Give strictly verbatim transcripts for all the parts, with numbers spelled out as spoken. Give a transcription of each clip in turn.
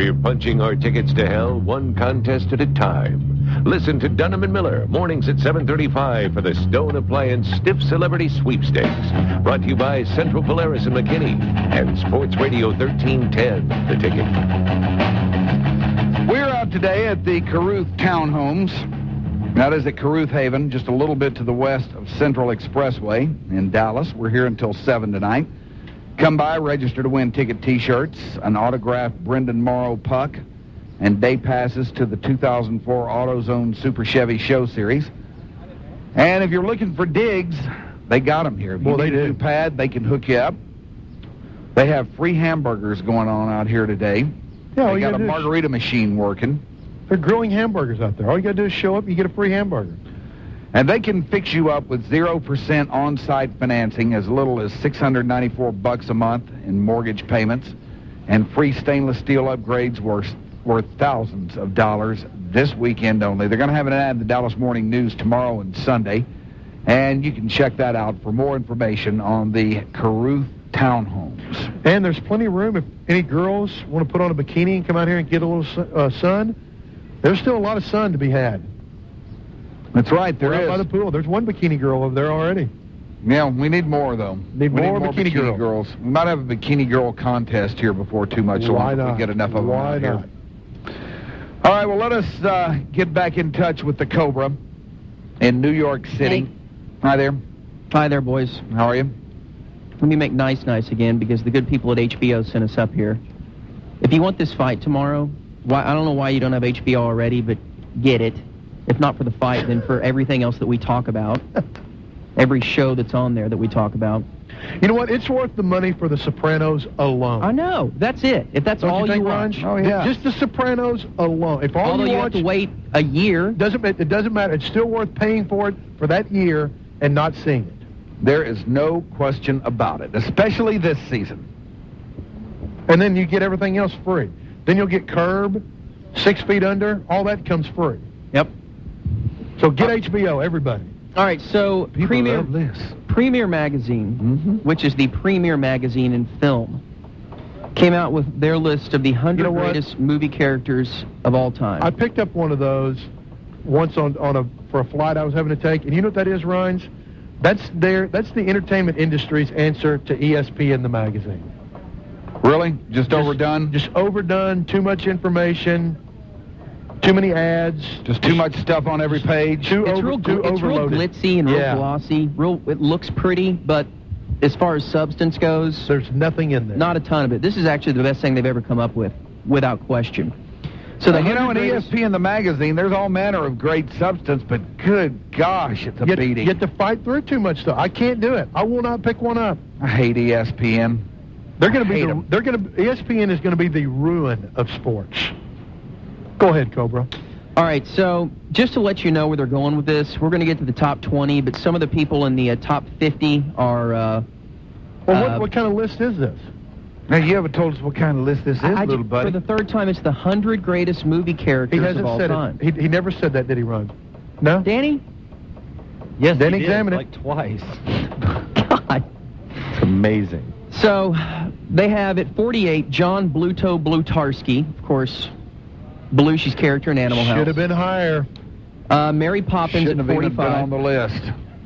We're punching our tickets to hell one contest at a time. Listen to Dunham and Miller, mornings at seven thirty-five for the Stone Appliance Stiff Celebrity Sweepstakes. Brought to you by Central Polaris and McKinney and Sports Radio thirteen ten, The Ticket. We're out today at the Caruth Townhomes. That is at Caruth Haven, just a little bit to the west of Central Expressway in Dallas. We're here until seven tonight. Come by, register to win ticket T-shirts, an autographed Brendan Morrow puck, and day passes to the two thousand four AutoZone Super Chevy Show Series. And if you're looking for digs, they got them here. If you well, need they a do. new pad, they can hook you up. They have free hamburgers going on out here today. Yeah, they got a margarita machine working. They're grilling hamburgers out there. All you got to do is show up, you get a free hamburger. And they can fix you up with zero percent on-site financing, as little as six hundred ninety-four bucks a month in mortgage payments, and free stainless steel upgrades worth, worth thousands of dollars this weekend only. They're going to have an ad in the Dallas Morning News tomorrow and Sunday, and you can check that out for more information on the Caruth Townhomes. And there's plenty of room if any girls want to put on a bikini and come out here and get a little uh, sun. There's still a lot of sun to be had. That's right, there We're is. out by the pool. There's one bikini girl over there already. Yeah, we need more, though. Need we more need more bikini, bikini girl. girls. We might have a bikini girl contest here before too much Why long. not? If we get enough of Why them out not? here. All right, well, let us uh, get back in touch with the Cobra in New York City. Hey. Hi there. Hi there, boys. How are you? Let me make nice nice again, because the good people at H B O sent us up here. If you want this fight tomorrow, why I don't know why you don't have H B O already, but get it. If not for the fight, then for everything else that we talk about. Every show that's on there that we talk about. You know what? It's worth the money for The Sopranos alone. I know. That's it. If that's Don't all you, think, you Ron? watch. Oh, yeah. Just The Sopranos alone. If all Although you you watch, have to wait a year. doesn't ma- it doesn't matter. It's still worth paying for it for that year and not seeing it. There is no question about it, especially this season. And then you get everything else free. Then you'll get Curb, Six Feet Under. All that comes free. Yep. So get H B O, everybody. All right, so People Premier love this. Premier Magazine, Mm-hmm. which is the premier magazine in film, came out with their list of the one hundred You know what? greatest movie characters of all time. I picked up one of those once on, on a for a flight I was having to take, and you know what that is, Rhines? That's their that's the entertainment industry's answer to E S P N the magazine. Really? Just, Just- overdone? Just overdone, too much information, too many ads, Just too much stuff on every page? too it's over, real, too gl- it's real overloaded. glitzy and real Yeah. glossy. Real, it looks pretty, but as far as substance goes, There's nothing in there. not a ton of it. This is actually the best thing they've ever come up with, without question. So the you know, in one hundred E S greatest- P N the magazine, there's all manner of great substance, but good gosh, it's a you have, beating. you have to fight through too much stuff. I can't do it. I will not pick one up. I hate E S P N. They're going I to be hate the, 'em. they're going to E S P N is going to be the ruin of sports. Go ahead, Cobra. All right, so just to let you know where they're going with this, we're going to get to the top twenty, but some of the people in the uh, top fifty are... Uh, Well, uh, what, what kind of list is this? Now, you haven't told us what kind of list this is, I- I little ju- buddy. For the third time, it's the one hundred greatest movie He characters of hasn't all said time. it. He, he never said that, did he, Ron? No? Danny? Yes, Then he did, examine it. like twice. God. It's amazing. So they have at forty-eight, John Bluto Blutarski, of course, Belushi's character in Animal House. Should have been higher. Uh, Mary Poppins Shouldn't at have even been on forty-five. the list.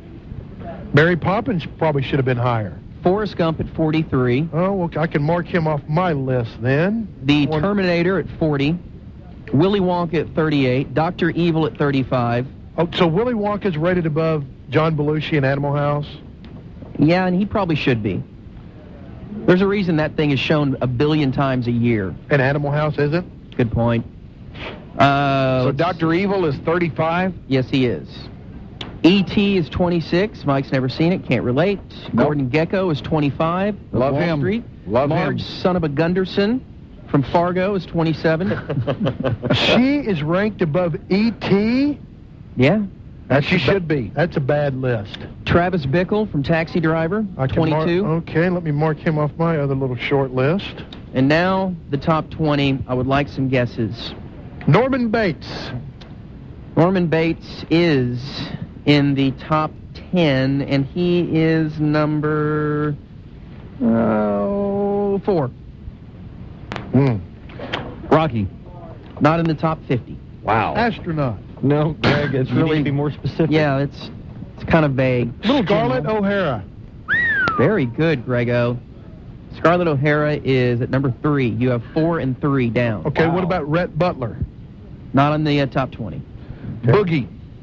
Mary Poppins probably should have been higher. Forrest Gump at forty-three. Oh, well, I can mark him off my list then. The One- Terminator at forty. Willy Wonka at thirty-eight. Doctor Evil at thirty-five. Oh, so Willy Wonka's rated above John Belushi in Animal House? Yeah, and he probably should be. There's a reason that thing is shown a billion times a year. And Animal House isn't? Good point. Uh, So let's Doctor Evil is thirty-five? Yes, he is. E T is twenty-six. Mike's never seen it. Can't relate. Nope. Gordon Gekko is twenty-five. of Love Wall him. Street. Love Marge, him. son of a Gunderson from Fargo, is twenty-seven. She is ranked above E T? Yeah. That she a ba- should be. That's a bad list. Travis Bickle from Taxi Driver, I can mark- twenty-two. okay, let me mark him off my other little short list. And now the top twenty. I would like some guesses. Norman Bates. Norman Bates is in the top ten, and he is number oh, four. Hmm. Ron, Rocky. Not in the top fifty. Wow. Astronaut. No, Greg, it's really- really need to be more specific. Yeah, it's it's kind of vague. Scarlett O'Hara. Very good, Grego. Scarlett O'Hara is at number three. You have four and three down. Okay, Wow. what about Rhett Butler? Not on the uh, top twenty. Boogie.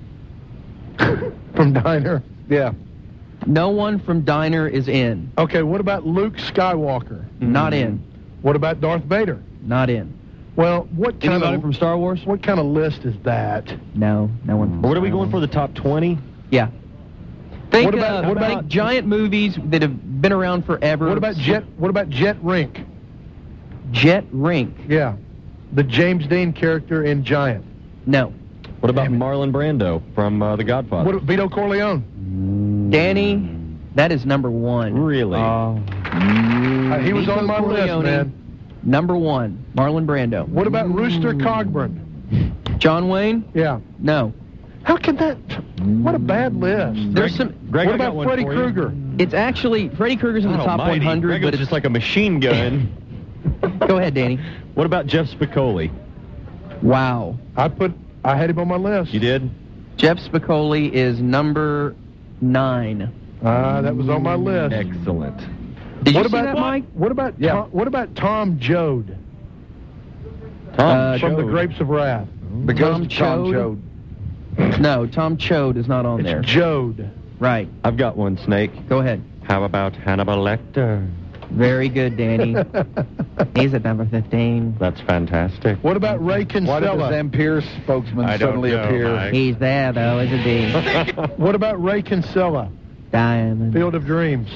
From Diner. Yeah. No one from Diner is in. Okay, what about Luke Skywalker? Not in. What about Darth Vader? Not in. Well, what kind Anybody of from Star Wars? what kind of list is that? No, no one. From What are we Star going for, Wars. the top twenty? Yeah. Think, What about- uh, what think about- giant movies that have been around forever. What about Jet? What about Jet Rink? Jet Rink? Yeah, the James Dean character in Giant. No. What about Damn it. Marlon Brando from uh, The Godfather? What Vito Corleone? Danny, that is number one. Really? Uh, he was Vito on my Corleone. list, man. Number one, Marlon Brando. What about Rooster Cogburn? John Wayne? Yeah. No. How can that? What a bad list. There's some. Greg, what I got about one Freddy for you. Krueger? It's actually Freddy Krueger's in the God top almighty. one hundred, Greg but was it's just like a machine gun. Go ahead, Danny. What about Jeff Spicoli? Wow. I put. I had him on my list. You did? Jeff Spicoli is number nine. Ah, that was on my list. Excellent. Did you what see about that, Mike? What about Yeah. Tom, what about Tom Joad Tom Uh, from The Chode. Grapes of Wrath? The Tom Ghost of Tom Chode? Chode. No, Tom Chode is not on It's there. Joad. Right. I've got one, Snake. Go ahead. How about Hannibal Lecter? Very good, Danny. He's at number fifteen. That's fantastic. What about Ray Why did the Kinsella? Zampier spokesman I don't suddenly know, appear? Mike. He's there, though, isn't he? What about Ray Kinsella? Diamond. Field of Dreams.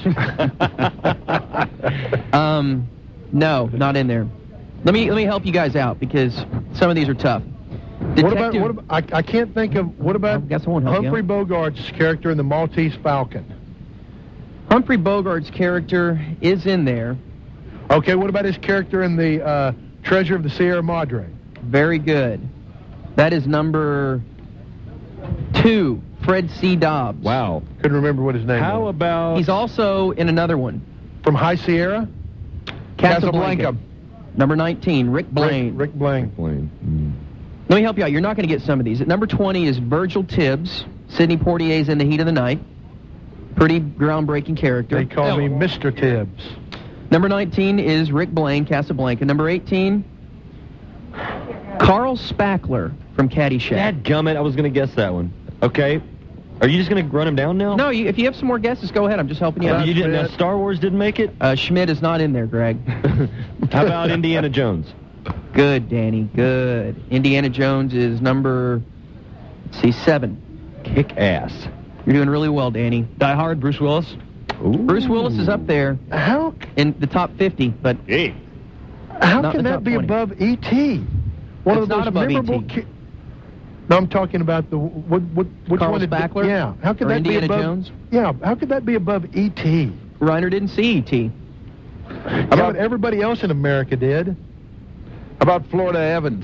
Um, no, not in there. Let me let me help you guys out because some of these are tough. What about Detective- what about, I, I can't think of what I about guess I won't help you Humphrey out. Bogart's character in the Maltese Falcon? Humphrey Bogart's character is in there. Okay, what about his character in the uh, Treasure of the Sierra Madre? Very good. That is number two, Fred C. Dobbs. Wow. Couldn't remember what his name How was. about... He's also in another one, From High Sierra? Casablanca. Number nineteen, Rick Blaine. Rick, Rick Blaine. Blaine. Mm. Let me help you out. You're not going to get some of these. At number twenty is Virgil Tibbs. Sidney Poitier's in The Heat of the Night. Pretty groundbreaking character. They call me Mister Tibbs. Number nineteen is Rick Blaine, Casablanca. Number eighteen, Carl Spackler from Caddyshack. Dadgummit, I was going to guess that one. Okay. Are you just going to run him down now? No, you, if you have some more guesses, go ahead. I'm just helping you Uh, out. you didn't. Now, Schmidt. Star Wars didn't make it? Uh, Schmidt is not in there, Greg. How about Indiana Jones? Good, Danny. Good. Indiana Jones is number, let's see, seven. Kick ass. You're doing really well, Danny. Die Hard, Bruce Willis. Ooh. Bruce Willis is up there How in the top fifty, but Hey. how Not can the that top be twenty. above E T? One It's of not those above memorable E T. ki- No, I'm talking about the what what which Carl one? did- Spackler? Yeah. How could Or that Indiana be above? Jones? Yeah. How could that be above E T? Reiner didn't see E T. Yeah, but everybody else in America did. How about Florida Evans?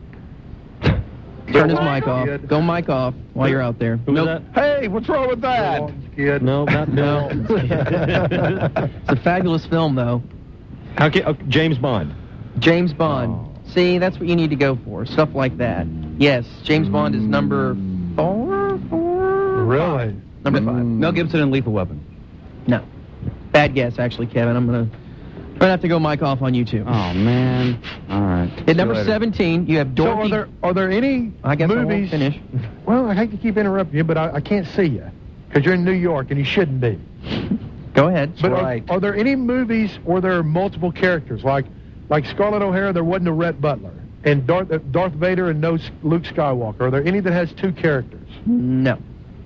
Turn his Go mic on, off. kid. Go mic off while you're out there. Who was Nope. Hey, what's wrong with that? Walton's kid. No, not No. no. It's a fabulous film, though. How can, oh, James Bond. James Bond. See, that's what you need to go for. Stuff like that. Yes, James Bond is number four? Four? Really? Number five. Mel Gibson and Lethal Weapon. No. Bad guess, actually, Kevin. I'm going to I'm gonna have to go mic off on you, too. Oh, man. All right. At number later. seventeen, you have So Dorothy. are there are there any I guess I won't movies? finish. Well, I hate to keep interrupting you, but I, I can't see you because you're in New York and you shouldn't be. Go ahead. But are- right. are, there any movies where there are multiple characters, like like Scarlett O'Hara? There wasn't a Rhett Butler, and Darth, uh, Darth Vader and no S- Luke Skywalker. Are there any that has two characters? No.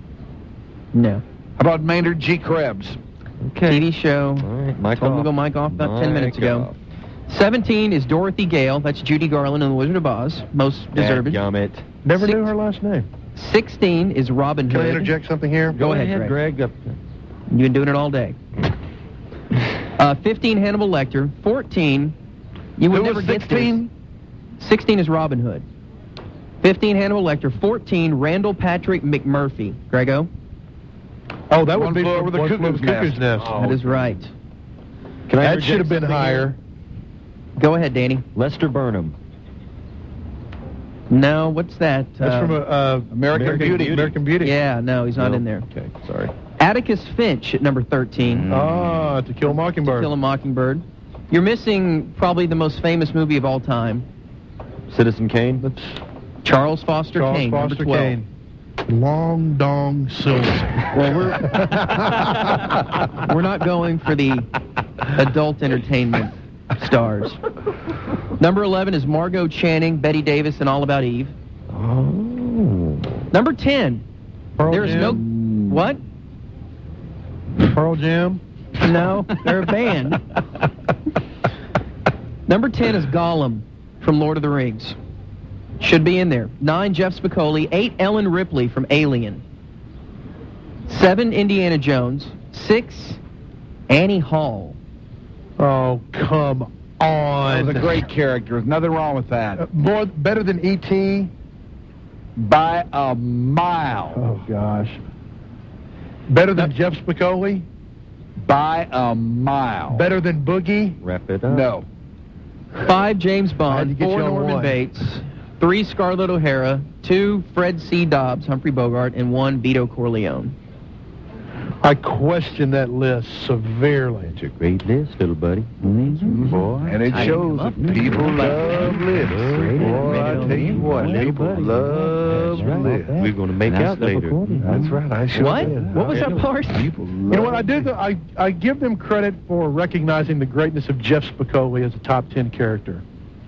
No. How about Maynard G. Krebs? T V show. All right, mic Told him off. to go mic off about ten minutes Mic ago. off. seventeen is Dorothy Gale. That's Judy Garland in The Wizard of Oz. Most deserved. Dadgummit. Never Six- knew her last name. sixteen is Robin Can I Hood. interject something here? Go ahead, Greg. You've been doing it all day. Uh, fifteen, Hannibal Lecter. fourteen, you would Who never was get sixteen? this. sixteen is Robin Hood. fifteen, Hannibal Lecter. fourteen, Randall Patrick McMurphy. Grego? Oh, that One would be Flew from Over the One Flew Cuckoo's Over the Cuckoo's Nest. Nest. Oh. That is right. Can I That interject should have been something higher. here? Go ahead, Danny. Lester Burnham. No, what's that? That's Uh, from a, uh, American, American Beauty. Beauty. American Beauty. Yeah, no, he's not No. in there. Okay, sorry. Atticus Finch at number thirteen. Ah, To Kill a Mockingbird. Kill a Mockingbird. You're missing probably the most famous movie of all time, Citizen Kane. That's Charles Foster Charles Kane, Foster number twelve. Kane. Long Dong Silver. Well, we're we're not going for the adult entertainment stars. Number eleven is Margot Channing, Betty Davis, and All About Eve. Oh. Number ten. Pearl There's no Jam. what? Pearl Jam. No, they're a band. Number ten is Gollum from Lord of the Rings. Should be in there. Nine, Jeff Spicoli. Eight, Ellen Ripley from Alien. Seven, Indiana Jones. Six, Annie Hall. Oh, come on. That was a great character. There's nothing wrong with that. Uh, more better than E T By a mile. Oh gosh. Better than Jeff Spicoli. By a mile. Better than Boogie. Wrap it up. No. Five, James I had to Bond. get Four, you on Norman one. Bates. Three, Scarlett O'Hara. Two, Fred C. Dobbs, Humphrey Bogart. And one, Vito Corleone. I question that list severely. It's a great list, little buddy. Boy. And it I shows love that people love lists. Great. Boy, I tell you what, Hey, people buddy. love That's right. lists. We're going to make Nice out stuff later. recorded. That's right. I sure What? did. What was that part? People You know what I love do? Though? I I give them credit for recognizing the greatness of Jeff Spicoli as a top ten character.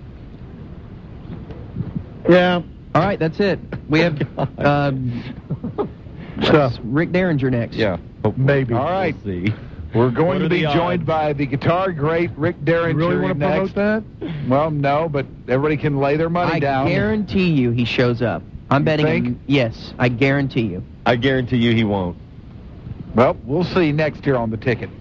Yeah. All right, that's it. We have um, Stuff. Rick Derringer next. Yeah. hopefully. Maybe. All right. We'll see. We're going What to are be the joined odds? by the guitar great Rick Derringer You really want to next. promote that? Well, no, but everybody can lay their money I down. guarantee you he shows up. I'm You betting think? him. Yes, I guarantee you. I guarantee you he won't. Well, we'll see next year on the ticket.